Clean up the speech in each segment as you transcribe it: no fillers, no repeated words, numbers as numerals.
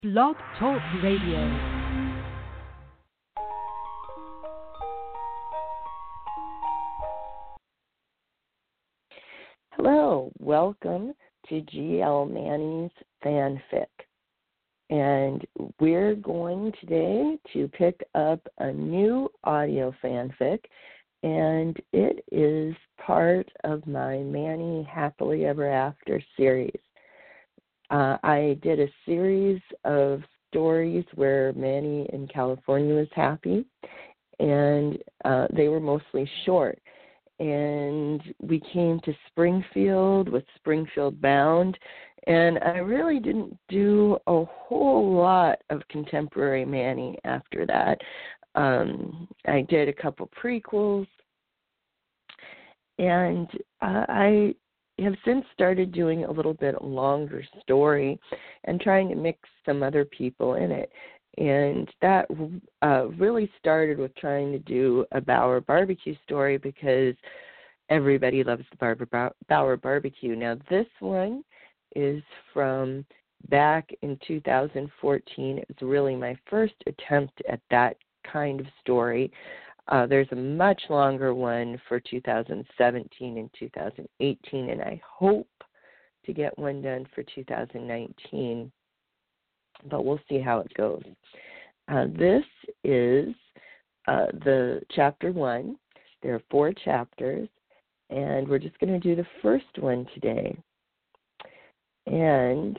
Blog Talk Radio. Hello, welcome to G.L. Manny's Fanfic. And we're going today to pick up a new audio fanfic, and it is part of my Manny Happily Ever After series. I did a series of stories where Manny in California was happy, and they were mostly short. And we came to Springfield with Springfield Bound, and I really didn't do a whole lot of contemporary Manny after that. I did a couple prequels, and I have since started doing a little bit longer story and trying to mix some other people in it. And that really started with trying to do a Bauer barbecue story because everybody loves the Bauer barbecue. Now, this one is from back in 2014. It was really my first attempt at that kind of story. There's a much longer one for 2017 and 2018, and I hope to get one done for 2019, but we'll see how it goes. This is the chapter 1. There are 4 chapters, and we're just going to do the first one today. And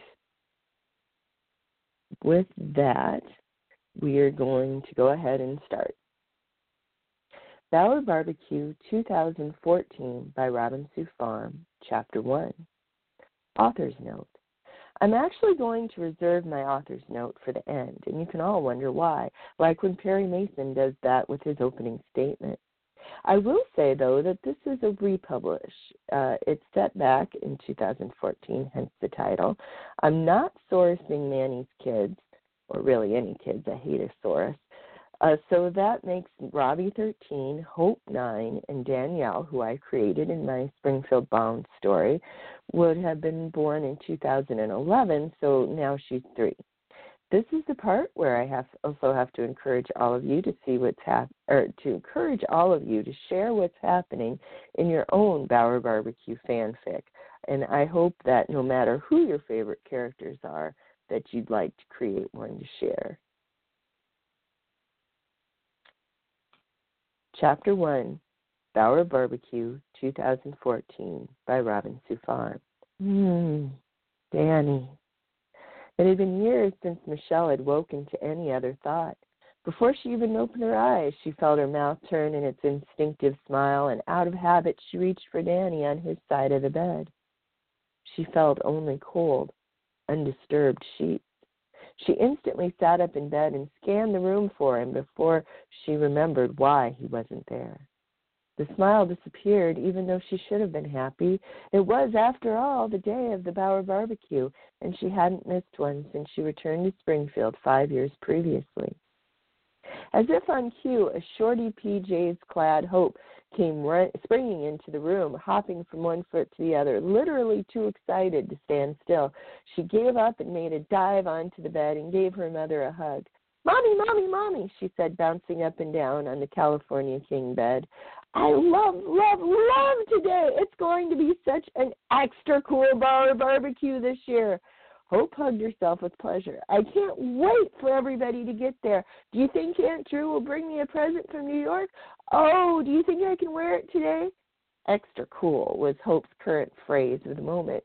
with that, we are going to go ahead and start. Bauer Barbecue 2014 by Robin Sue Pharm, Chapter 1. Author's Note. I'm actually going to reserve my author's note for the end, and you can all wonder why, like when Perry Mason does that with his opening statement. I will say, though, that this is a republish. It's set back in 2014, hence the title. I'm not sourcing Manny's kids, or really any kids. I hate a source. So that makes Robbie 13, Hope 9, and Danielle, who I created in my Springfield Bound story, would have been born in 2011, so now she's 3. This is the part where I also have to encourage all of you to see what's encourage all of you to share what's happening in your own Bauer Barbecue fanfic. And I hope that no matter who your favorite characters are, that you'd like to create one to share. Chapter 1, Bauer Barbecue 2014 by Robin Sue Pharm. Danny. It had been years since Michelle had woken to any other thought. Before she even opened her eyes, she felt her mouth turn in its instinctive smile, and out of habit she reached for Danny on his side of the bed. She felt only cold, undisturbed sheets. She instantly sat up in bed and scanned the room for him before she remembered why he wasn't there. The smile disappeared, even though she should have been happy. It was, after all, the day of the Bauer barbecue, and she hadn't missed one since she returned to Springfield 5 years previously. As if on cue, a shorty PJs-clad Hope came springing into the room, hopping from one foot to the other, literally too excited to stand still. She gave up and made a dive onto the bed and gave her mother a hug. "Mommy, Mommy, Mommy," she said, bouncing up and down on the California king bed. "I love today. It's going to be such an extra cool Bauer barbecue this year." Hope hugged herself with pleasure. "I can't wait for everybody to get there. Do you think Aunt Drew will bring me a present from New York? Oh, do you think I can wear it today?" Extra cool was Hope's current phrase of the moment.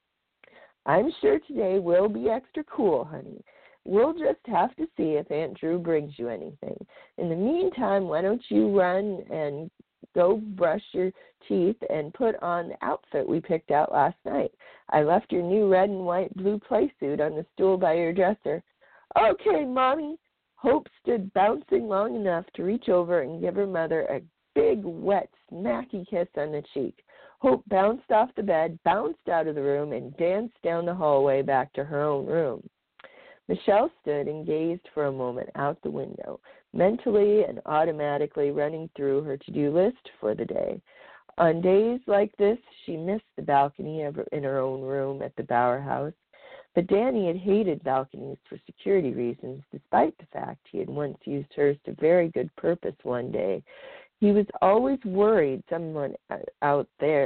"I'm sure today will be extra cool, honey. We'll just have to see if Aunt Drew brings you anything. In the meantime, why don't you run and go brush your teeth and put on the outfit we picked out last night. I left your new red and white blue play suit on the stool by your dresser." "Okay, Mommy." Hope stood bouncing long enough to reach over and give her mother a big, wet, smacky kiss on the cheek. Hope bounced off the bed, bounced out of the room, and danced down the hallway back to her own room. Michelle stood and gazed for a moment out the window, mentally and automatically running through her to-do list for the day. On days like this, she missed the balcony in her own room at the Bauer house. But Danny had hated balconies for security reasons, despite the fact he had once used hers to very good purpose one day. He was always worried someone out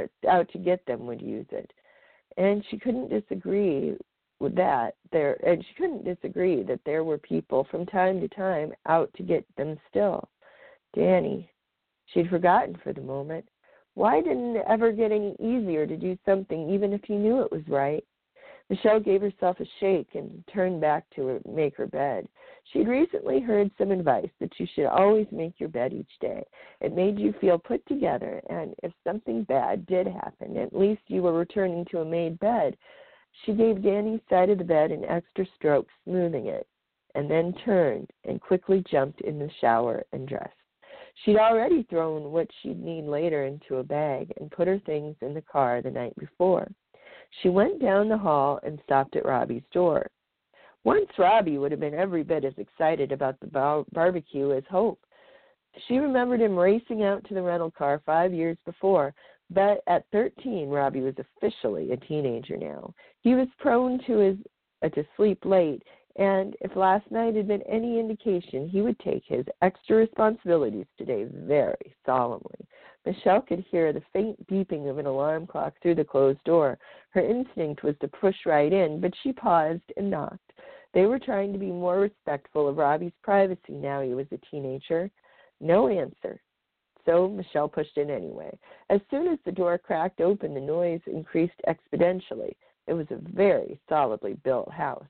to get them would use it. And she couldn't disagree with that. She couldn't disagree that there were people from time to time out to get them still. Danny, she'd forgotten for the moment. Why didn't it ever get any easier to do something even if you knew it was right? Michelle gave herself a shake and turned back to make her bed. She'd recently heard some advice that you should always make your bed each day. It made you feel put together, and if something bad did happen, at least you were returning to a made bed. She gave Danny's side of the bed an extra stroke, smoothing it, and then turned and quickly jumped in the shower and dressed. She'd already thrown what she'd need later into a bag and put her things in the car the night before. She went down the hall and stopped at Robbie's door. Once Robbie would have been every bit as excited about the barbecue as Hope. She remembered him racing out to the rental car 5 years before, but at 13, Robbie was officially a teenager now. He was prone to sleep late, and if last night had been any indication, he would take his extra responsibilities today very solemnly. Michelle could hear the faint beeping of an alarm clock through the closed door. Her instinct was to push right in, but she paused and knocked. They were trying to be more respectful of Robbie's privacy now he was a teenager. No answer. So Michelle pushed in anyway. As soon as the door cracked open, the noise increased exponentially. It was a very solidly built house.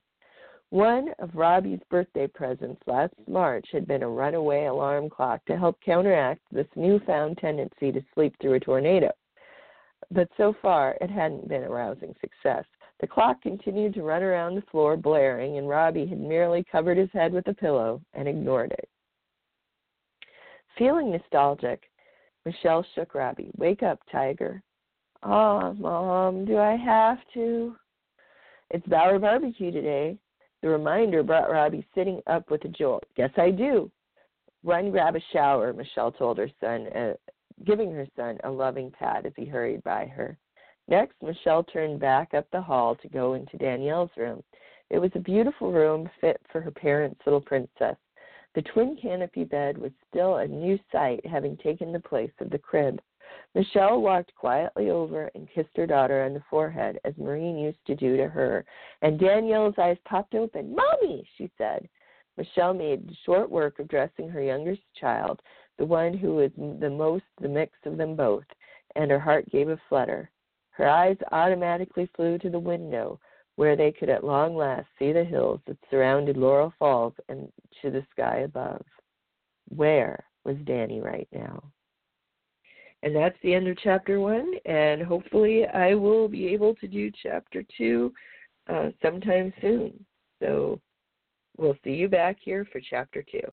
One of Robbie's birthday presents last March had been a runaway alarm clock to help counteract this newfound tendency to sleep through a tornado. But so far, it hadn't been a rousing success. The clock continued to run around the floor, blaring, and Robbie had merely covered his head with a pillow and ignored it. Feeling nostalgic, Michelle shook Robbie. "Wake up, Tiger." "Oh, Mom, do I have to?" "It's Bower Barbecue today." The reminder brought Robbie sitting up with a jolt. "Guess I do." "Run, grab a shower," Michelle told her son, giving her son a loving pat as he hurried by her. Next, Michelle turned back up the hall to go into Danielle's room. It was a beautiful room fit for her parents' little princess. The twin canopy bed was still a new sight, having taken the place of the crib. Michelle walked quietly over and kissed her daughter on the forehead, as Maureen used to do to her, and Danielle's eyes popped open. "Mommy," she said. Michelle made short work of dressing her youngest child, the one who was the mix of them both, and her heart gave a flutter. Her eyes automatically flew to the window, where they could at long last see the hills that surrounded Laurel Falls and to the sky above. Where was Danny right now? And that's the end of Chapter 1, and hopefully I will be able to do Chapter 2 sometime soon. So we'll see you back here for Chapter 2.